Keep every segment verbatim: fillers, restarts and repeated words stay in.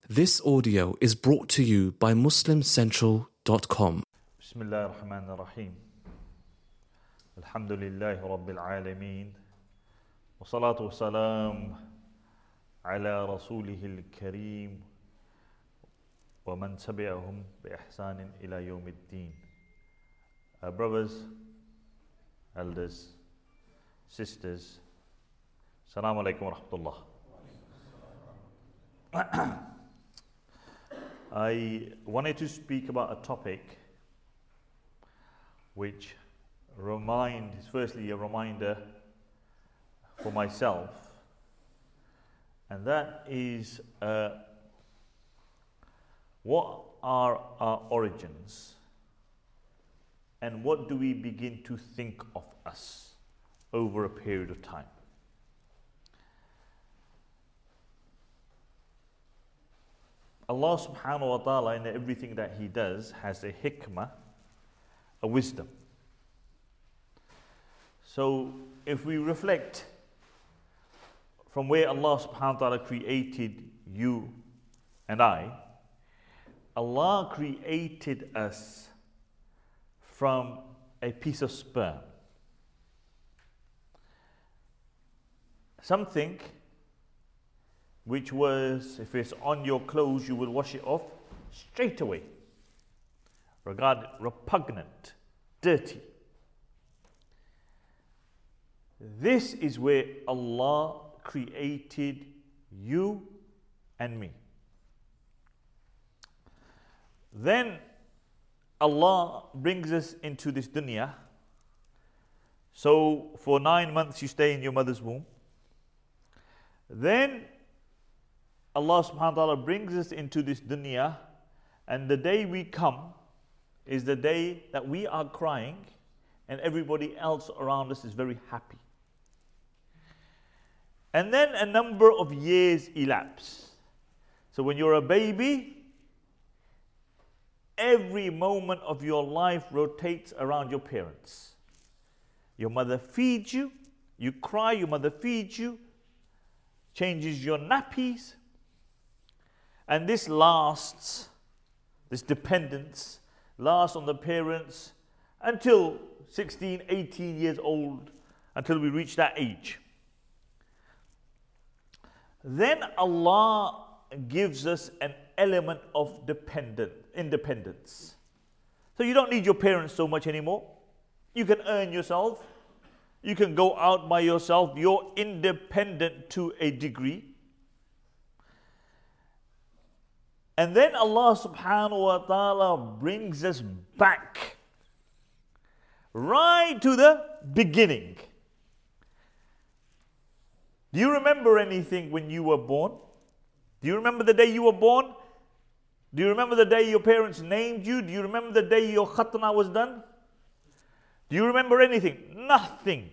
This audio is brought to you by muslim central dot com. Bismillah ar-Rahman ar-Rahim. Alhamdulillahi Rabbil Alameen. Wa salatu wa salam ala Rasulihil Kareem. Wa man tabi'ahum bi ihsanin ila yawmiddin. Uh, brothers, elders, sisters, Assalamu alaikum wa rahmatullah. I wanted to speak about a topic which remind, is firstly a reminder for myself, and that is uh, what are our origins and what do we begin to think of us over a period of time. Allah subhanahu wa ta'ala in everything that He does has a hikmah, a wisdom. So if we reflect from where Allah subhanahu wa ta'ala created you and I, Allah created us from a piece of sperm. Something which was, if it's on your clothes, you will wash it off straight away. Regarded repugnant, dirty. This is where Allah created you and me. Then Allah brings us into this dunya. So for nine months you stay in your mother's womb. Then Allah subhanahu wa ta'ala brings us into this dunya, and the day we come is the day that we are crying and everybody else around us is very happy. And then a number of years elapse. So when you're a baby, every moment of your life rotates around your parents. Your mother feeds you, you cry, your mother feeds you, changes your nappies. And this lasts, this dependence lasts on the parents until sixteen, eighteen years old, until we reach that age. Then Allah gives us an element of dependent, independence. So you don't need your parents so much anymore. You can earn yourself. You can go out by yourself. You're independent to a degree. And then Allah subhanahu wa ta'ala brings us back right to the beginning. Do you remember anything when you were born? Do you remember the day you were born? Do you remember the day your parents named you? Do you remember the day your khatna was done? Do you remember anything? Nothing.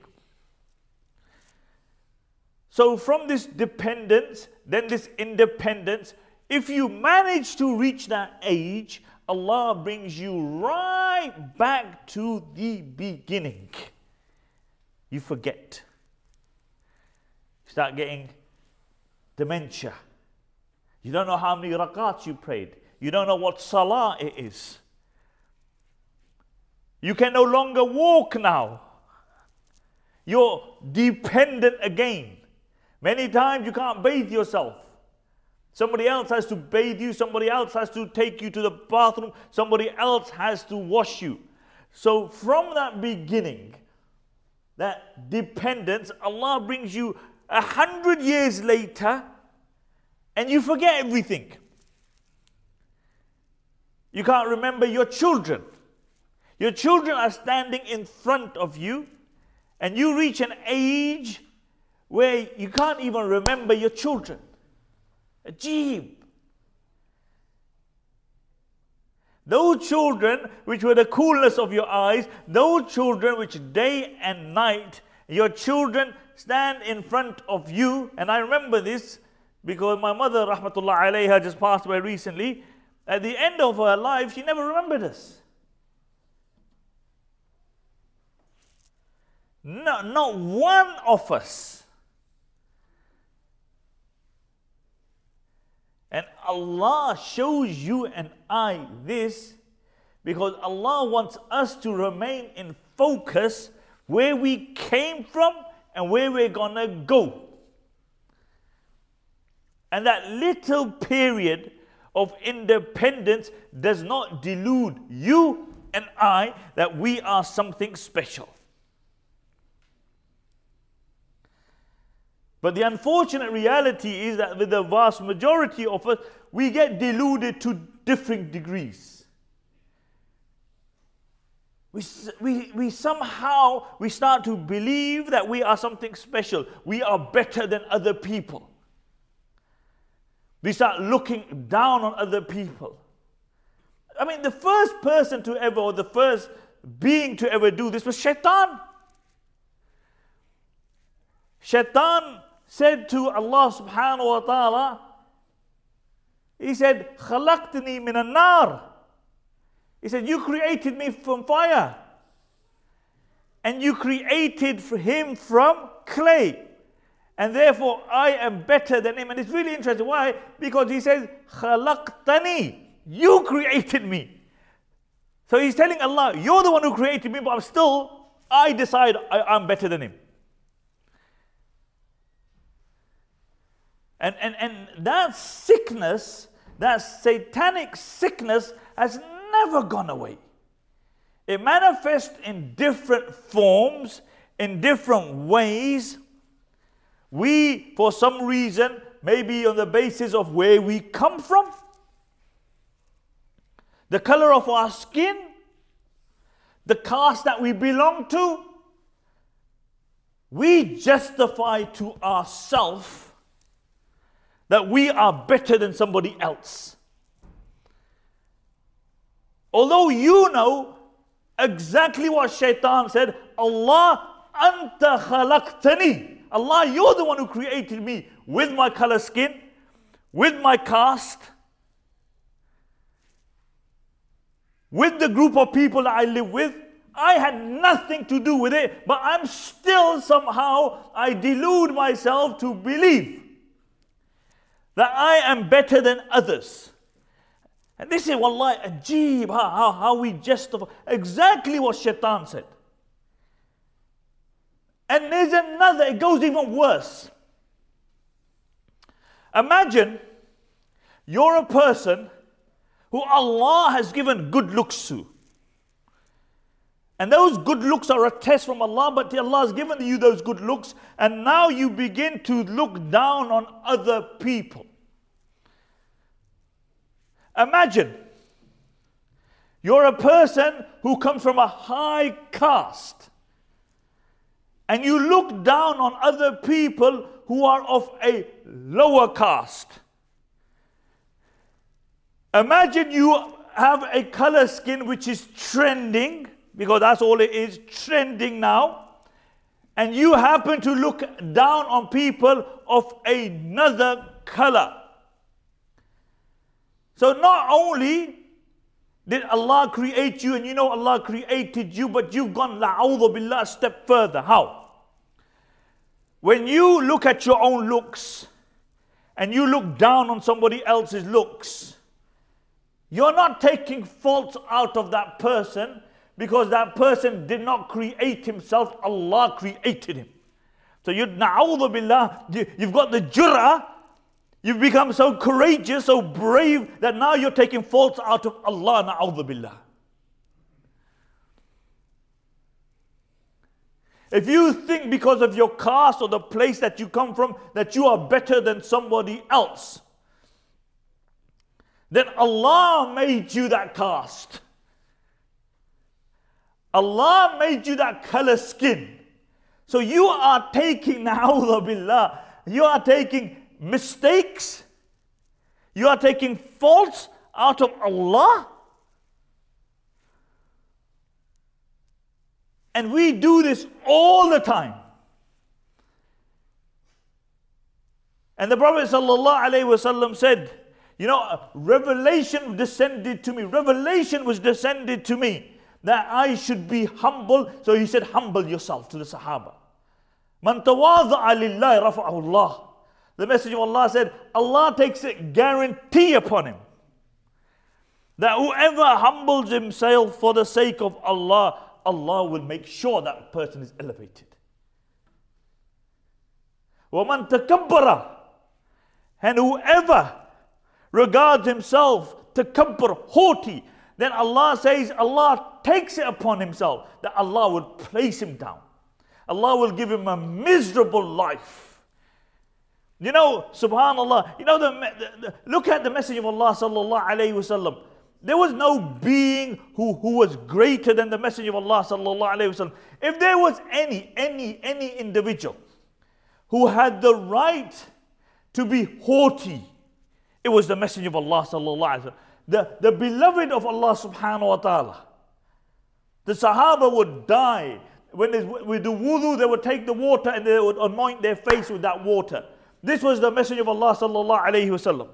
So from this dependence, then this independence, if you manage to reach that age, Allah brings you right back to the beginning. You forget. You start getting dementia. You don't know how many rakats you prayed. You don't know what salah it is. You can no longer walk now. You're dependent again. Many times you can't bathe yourself. Somebody else has to bathe you. Somebody else has to take you to the bathroom. Somebody else has to wash you. So from that beginning, that dependence, Allah brings you a hundred years later and you forget everything. You can't remember your children. Your children are standing in front of you and you reach an age where you can't even remember your children. Ajeeb. Those children which were the coolness of your eyes, those children which day and night, your children stand in front of you. And I remember this because my mother, rahmatullah alayha, just passed away recently. At the end of her life, she never remembered us. No, not one of us. And Allah shows you and I this because Allah wants us to remain in focus where we came from and where we're gonna go. And that little period of independence does not delude you and I that we are something special. But the unfortunate reality is that with the vast majority of us, we get deluded to different degrees. We, we, we somehow, we start to believe that we are something special. We are better than other people. We start looking down on other people. I mean, the first person to ever, or the first being to ever do this was Shaitan. Shaitan said to Allah subhanahu wa ta'ala, he said, خَلَقْتَنِي مِنَ النَّارِ. He said, you created me from fire. And you created him from clay. And therefore, I am better than him. And it's really interesting. Why? Because he says, خَلَقْتَنِي. You created me. So he's telling Allah, you're the one who created me, but I'm still, I decide I, I'm better than him. And, and, and that sickness, that satanic sickness has never gone away. It manifests in different forms, in different ways. We, for some reason, maybe on the basis of where we come from, the color of our skin, the caste that we belong to, we justify to ourselves that we are better than somebody else. Although you know exactly what Shaitan said, Allah, anta khalaqtani. Allah, you're the one who created me with my color skin, with my caste, with the group of people that I live with. I had nothing to do with it, but I'm still somehow, I delude myself to believe that I am better than others. And this is, wallahi, ajeeb, how, how, how we justify exactly what Shaitan said. And there's another, it goes even worse. Imagine you're a person who Allah has given good looks to. And those good looks are a test from Allah, but Allah has given you those good looks, and now you begin to look down on other people. Imagine you're a person who comes from a high caste, and you look down on other people who are of a lower caste. Imagine you have a color skin which is trending, because that's all it is, trending now. And you happen to look down on people of another color. So not only did Allah create you, and you know Allah created you, but you've gone, la'awdhu billah, a step further. How? When you look at your own looks, and you look down on somebody else's looks, you're not taking faults out of that person, because that person did not create himself, Allah created him. So you, na'udhu billah, you, you've got the jur'ah, you've become so courageous, so brave, that now you're taking faults out of Allah, na'udhu billah. If you think because of your caste or the place that you come from, that you are better than somebody else, then Allah made you that caste. Allah made you that color skin. So you are taking, na'udhu billah, you are taking mistakes, you are taking faults out of Allah. And we do this all the time. And the Prophet sallallahu alaihi wasallam said, you know, revelation descended to me, revelation was descended to me, that I should be humble. So he said, humble yourself, to the Sahaba. Man tawadha'a lillahi rafa'ahu Allah. The Messenger of Allah said, Allah takes a guarantee upon him that whoever humbles himself for the sake of Allah, Allah will make sure that person is elevated. وَمَنْ تَكَبَّرَ, and whoever regards himself takabbur, haughty, then Allah says, Allah takes it upon himself that Allah will place him down. Allah will give him a miserable life. You know, subhanallah, you know, the, the, the, look at the Messenger of Allah sallallahu alayhi wasallam. There was no being who, who was greater than the Messenger of Allah sallallahu alayhi wasallam. If there was any, any, any individual who had the right to be haughty, it was the Messenger of Allah sallallahu alayhi wasallam. The, the beloved of Allah subhanahu wa ta'ala. The Sahaba would die. When they would do wudu, they would take the water and they would anoint their face with that water. This was the Messenger of Allah sallallahu alayhi wasallam.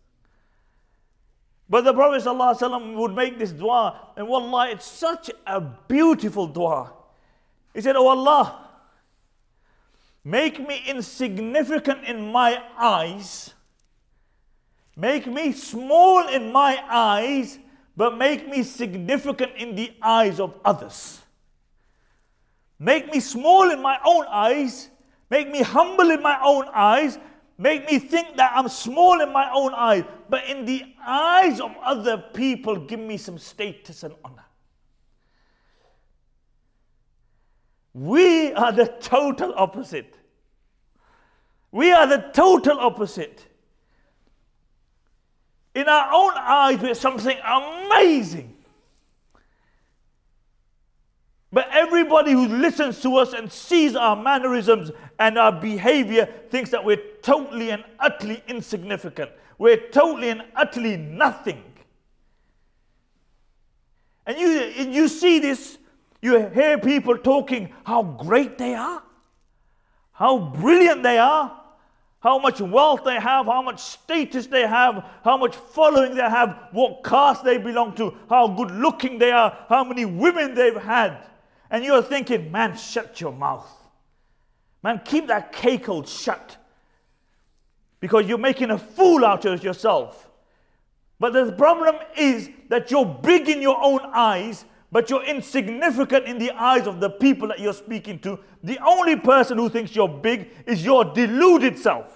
But the Prophet sallallahu alayhi wasallam would make this dua, and wallah, it's such a beautiful dua. He said, "Oh Allah, make me insignificant in my eyes. Make me small in my eyes, but make me significant in the eyes of others. Make me small in my own eyes, make me humble in my own eyes, make me think that I'm small in my own eyes, but in the eyes of other people, give me some status and honor." We are the total opposite. We are the total opposite. In our own eyes, we're something amazing. But everybody who listens to us and sees our mannerisms and our behavior thinks that we're totally and utterly insignificant. We're totally and utterly nothing. And you, you see this, you hear people talking how great they are, how brilliant they are, how much wealth they have, how much status they have, how much following they have, what caste they belong to, how good looking they are, how many women they've had. And you're thinking, man, shut your mouth. Man, keep that cake hold shut. Because you're making a fool out of yourself. But the problem is that you're big in your own eyes, but you're insignificant in the eyes of the people that you're speaking to. The only person who thinks you're big is your deluded self.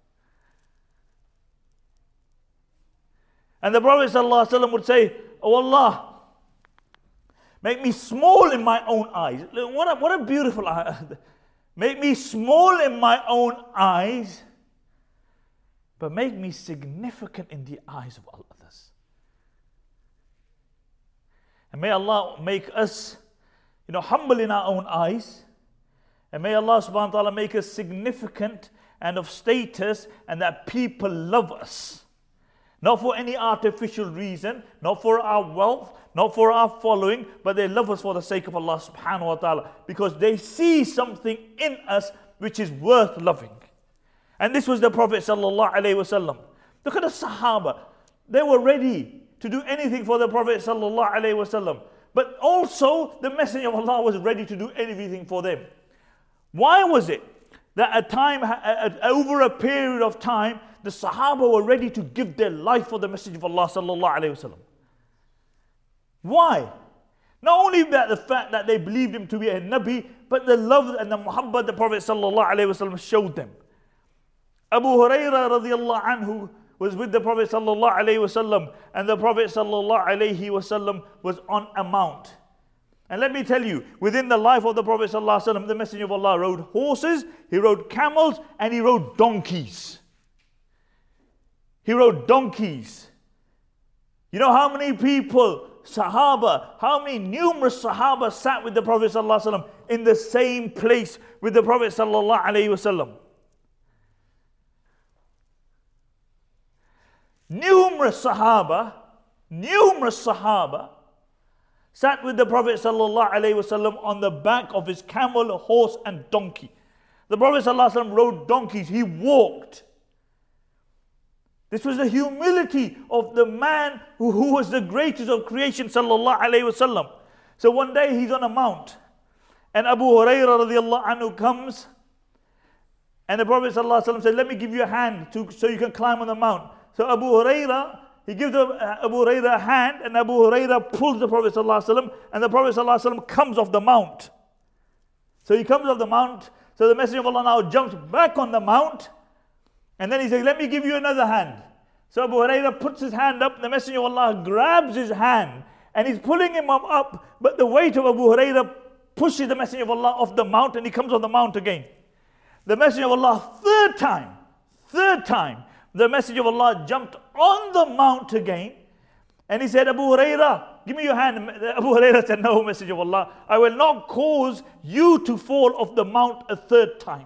And the Prophet ﷺ would say, "Oh Allah, make me small in my own eyes." What a, what a beautiful eye. Make me small in my own eyes, but make me significant in the eyes of others. And may Allah make us, you know, humble in our own eyes. And may Allah subhanahu wa ta'ala make us significant and of status, and that people love us. Not for any artificial reason, not for our wealth, not for our following, but they love us for the sake of Allah subhanahu wa ta'ala, because they see something in us which is worth loving. And this was the Prophet sallallahu alaihi wasallam. Look at the Sahaba. They were ready to do anything for the Prophet sallallahu alaihi wasallam. But also the Messenger of Allah was ready to do anything for them. Why was it that at time, over a period of time, the Sahaba were ready to give their life for the Messenger of Allah sallallahu alaihi wasallam? Why? Not only that the fact that they believed him to be a Nabi, but the love and the muhabbat the Prophet sallallahu alaihi wasallam showed them. Abu Hurairah radiallahu anhu was with the Prophet sallallahu alaihi wasallam, and the Prophet sallallahu alaihi wasallam was on a mount. And let me tell you, within the life of the Prophet sallallahu alaihi wasallam, the Messenger of Allah rode horses, he rode camels, and he rode donkeys. He rode donkeys. You know how many people, Sahaba, how many numerous Sahaba sat with the Prophet sallallahu alaihi wasallam in the same place with the Prophet sallallahu alaihi wasallam? Numerous Sahaba, numerous Sahaba sat with the Prophet sallallahu alaihi wasallam on the back of his camel, horse, and donkey. The Prophet sallallahu alaihi wasallam rode donkeys. He walked. This was the humility of the man who, who was the greatest of creation, sallallahu alaihi wasallam. So one day he's on a mount, and Abu Hurairah radiallahu anhu comes, And the Prophet ﷺ said, let me give you a hand to, so you can climb on the mount. So Abu Hurairah, he gives the, uh, Abu Hurairah a hand, and Abu Hurairah pulls the Prophet ﷺ, and the Prophet ﷺ comes off the mount. So he comes off the mount, so the Messenger of Allah now jumps back on the mount, and then he says, let me give you another hand. So Abu Hurairah puts his hand up, the Messenger of Allah grabs his hand, and he's pulling him up, but the weight of Abu Hurairah pushes the Messenger of Allah off the mount, and he comes off the mount again. The Messenger of Allah, third time, third time, the Messenger of Allah jumped on the mount again, and he said, Abu Hurairah, give me your hand. Abu Hurairah said, no, Messenger of Allah, I will not cause you to fall off the mount a third time.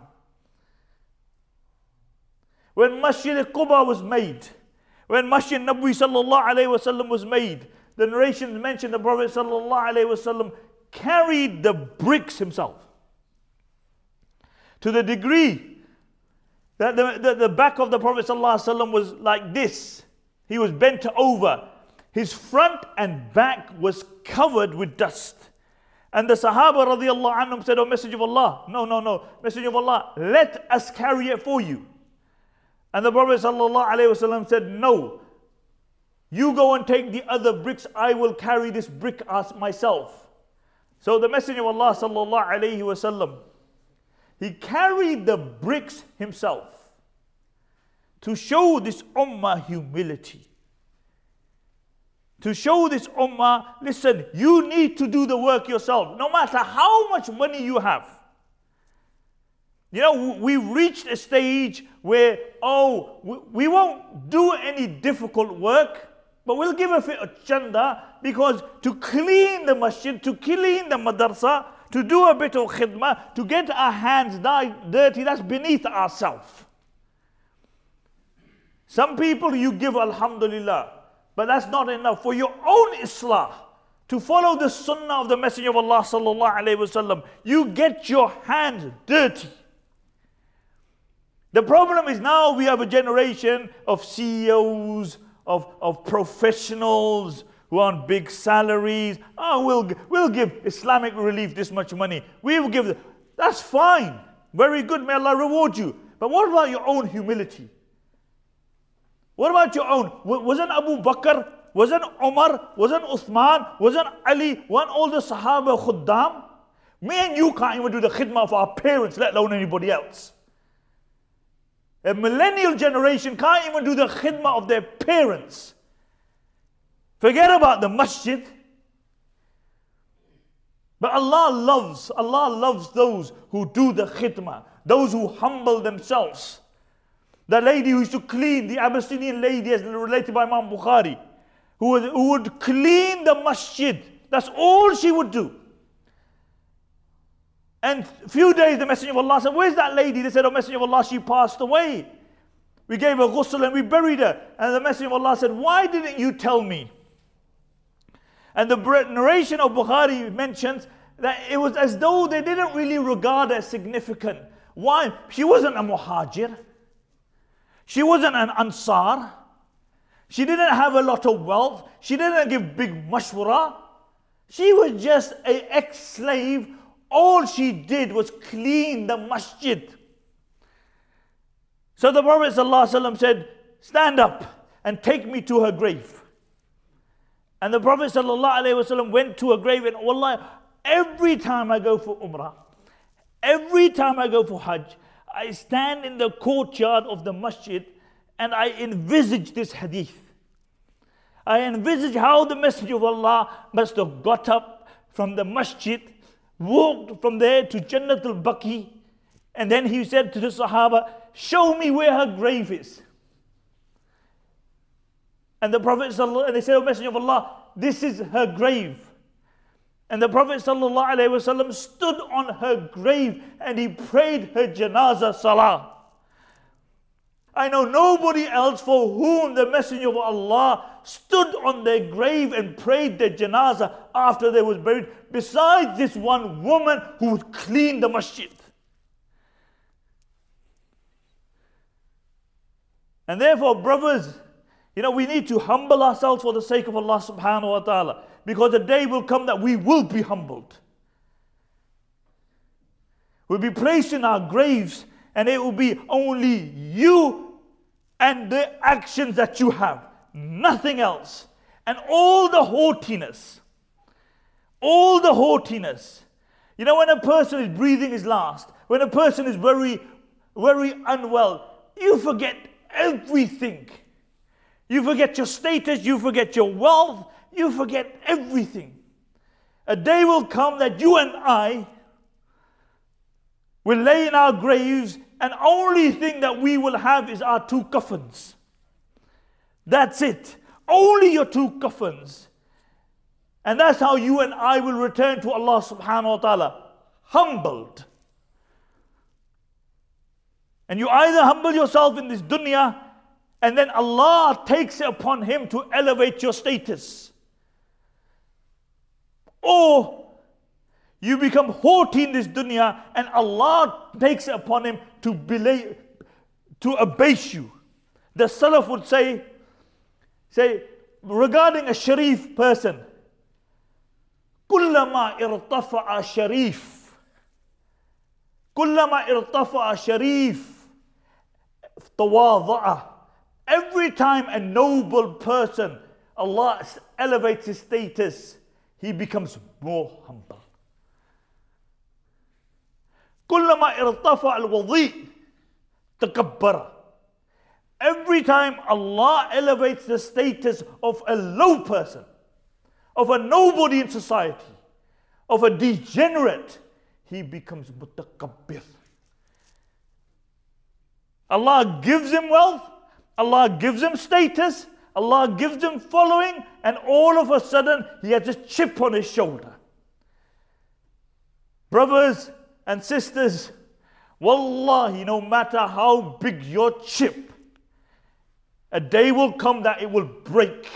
When Masjid al-Quba was made, when Masjid Nabawi sallallahu alayhi wa sallam was made, the narrations mention the Prophet sallallahu alayhi wa sallam carried the bricks himself. To the degree that the, the, the back of the Prophet ﷺ was like this. He was bent over. His front and back was covered with dust. And the Sahaba radiallahu anhum said, oh Messenger of Allah, no, no, no, Messenger of Allah, let us carry it for you. And the Prophet ﷺ said, no, you go and take the other bricks, I will carry this brick as myself. So the Messenger of Allah sallallahu alayhi wa sallam, he carried the bricks himself to show this ummah humility. To show this ummah, listen, you need to do the work yourself, no matter how much money you have. You know, we've reached a stage where, oh, we won't do any difficult work, but we'll give a bit of chanda, because to clean the masjid, to clean the madrasa, to do a bit of khidmah, to get our hands dirty, that's beneath ourselves. Some people you give alhamdulillah, but that's not enough. For your own islah, to follow the sunnah of the Messenger of Allah sallallahu alayhi wasallam, you get your hands dirty. The problem is now we have a generation of C E Os, of, of professionals, who are on big salaries. Oh, we'll, we'll give Islamic Relief this much money. We will give, the, that's fine. Very good, may Allah reward you. But what about your own humility? What about your own? Wasn't Abu Bakr, wasn't Umar, wasn't Uthman, wasn't Ali, weren't all the Sahaba khuddam? Me and you can't even do the khidmah of our parents, let alone anybody else. A millennial generation can't even do the khidmah of their parents. Forget about the masjid. But Allah loves, Allah loves those who do the khidmah, those who humble themselves. The lady who used to clean, the Abyssinian lady as related by Imam Bukhari, who would, who would clean the masjid. That's all she would do. And a few days the Messenger of Allah said, where's that lady? They said, oh Messenger of Allah, she passed away. We gave her ghusl and we buried her. And the Messenger of Allah said, why didn't you tell me? And the narration of Bukhari mentions that it was as though they didn't really regard her as significant. Why? She wasn't a muhajir. She wasn't an ansar. She didn't have a lot of wealth. She didn't give big mashwara. She was just an ex-slave. All she did was clean the masjid. So the Prophet ﷺ said, stand up and take me to her grave. And the Prophet ﷺ went to her grave, and wallahi, every time I go for Umrah, every time I go for Hajj, I stand in the courtyard of the masjid and I envisage this hadith. I envisage how the Messenger of Allah must have got up from the masjid, walked from there to Jannat al-Baqi, and then he said to the Sahaba, show me where her grave is. And the Prophet ﷺ, and they said, oh Messenger of Allah, this is her grave. And the Prophet ﷺ stood on her grave and he prayed her janazah salah. I know nobody else for whom the Messenger of Allah stood on their grave and prayed their janazah after they was buried, besides this one woman who would clean the masjid. And therefore, brothers, you know, we need to humble ourselves for the sake of Allah subhanahu wa ta'ala, because the day will come that we will be humbled. We'll be placed in our graves And it will be only you and the actions that you have, nothing else. And all the haughtiness, all the haughtiness. You know, when a person is breathing his last, when a person is very, very unwell, you forget everything. You forget your status, you forget your wealth, you forget everything. A day will come that you and I will lay in our graves, and only thing that we will have is our two coffins. That's it. Only your two coffins. And that's how you and I will return to Allah subhanahu wa ta'ala, humbled. And you either humble yourself in this dunya, and then Allah takes it upon Him to elevate your status. Or you become haughty in this dunya, and Allah takes it upon Him to belay, to abase you. The Salaf would say, say regarding a sharif person, كلما ارتفع شريف كلما ارتفع شريف تواضع. Every time a noble person, Allah elevates his status, he becomes more humble. كلما ارتفع الوضيء تكبر. Every time Allah elevates the status of a low person, of a nobody in society, of a degenerate, he becomes mutakabbir. Allah gives him wealth, Allah gives him status, Allah gives him following, and all of a sudden he has a chip on his shoulder. Brothers and sisters, wallahi, no matter how big your chip, a day will come that it will break.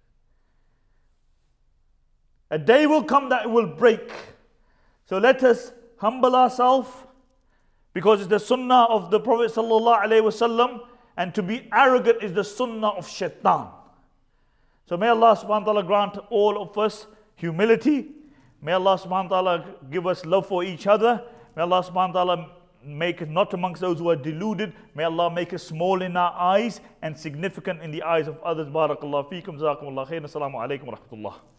A day will come that it will break. So let us humble ourselves, because it's the sunnah of the Prophet sallallahu alaihi wasallam, and to be arrogant is the sunnah of shaitan. So may Allah subhanahu wa ta'ala grant all of us humility. May Allah subhanahu wa ta'ala give us love for each other. May Allah subhanahu wa ta'ala make us not amongst those who are deluded. May Allah make us small in our eyes and significant in the eyes of others. Barakallahu feekum. Jazakumullah khairan. Assalamu alaikum wa rahmatullah.